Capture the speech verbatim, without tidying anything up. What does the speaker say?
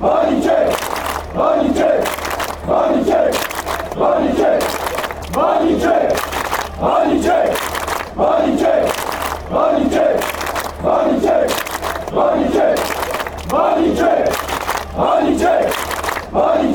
Money check, money check, money check, money check, money check, money check, money check, money check, money check, money check, money check, money check, money